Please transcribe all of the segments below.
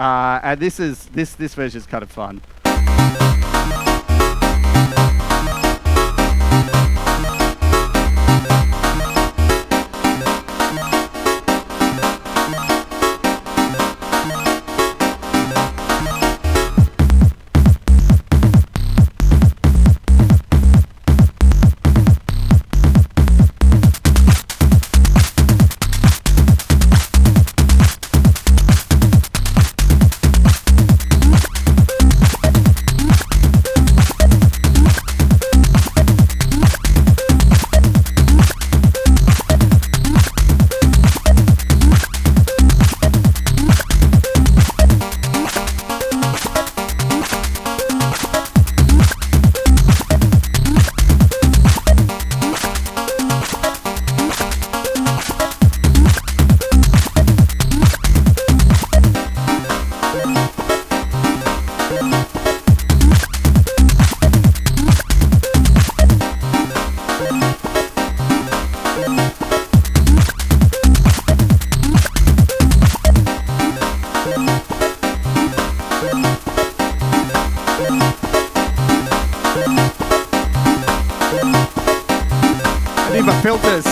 And this version is kind of fun. Filters.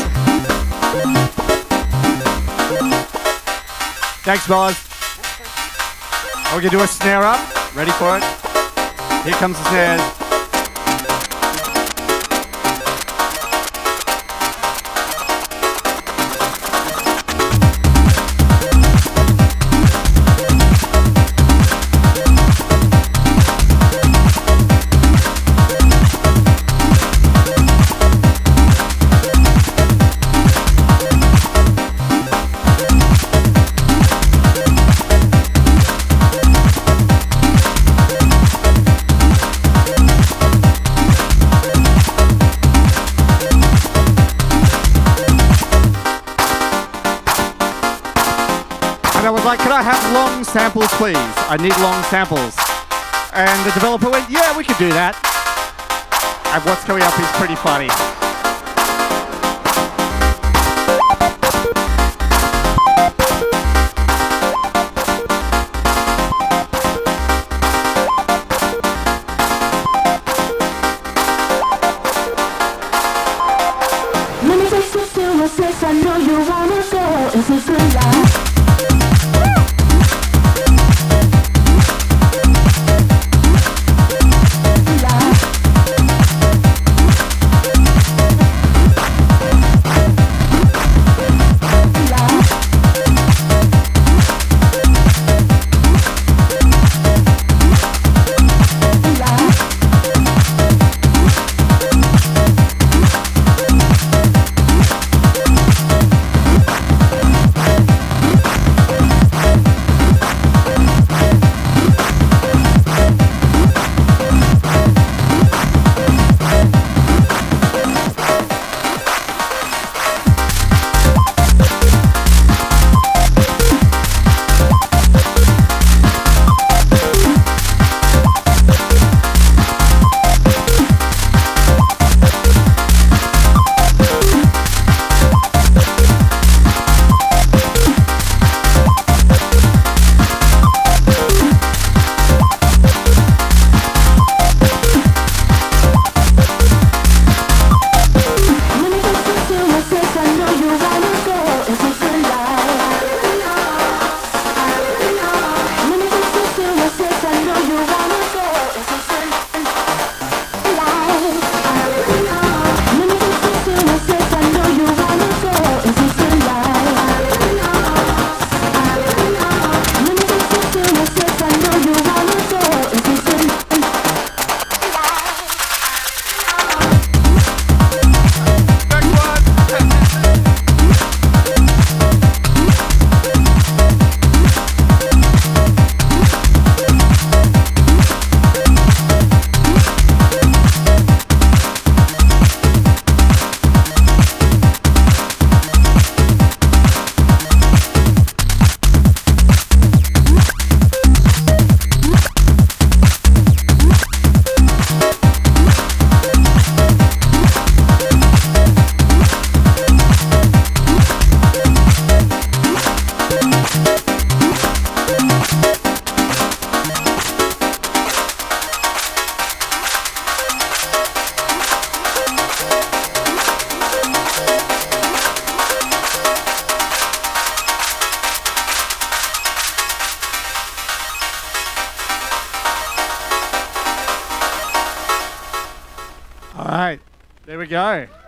Thanks, boys. We're gonna do a snare up. Ready for it? Here comes the snare. Can I have long samples, please? I need long samples. And the developer went, yeah, we could do that. And what's coming up is pretty funny. Let me taste the silver sex, I know you wanna go. Is this good life? right, there we go.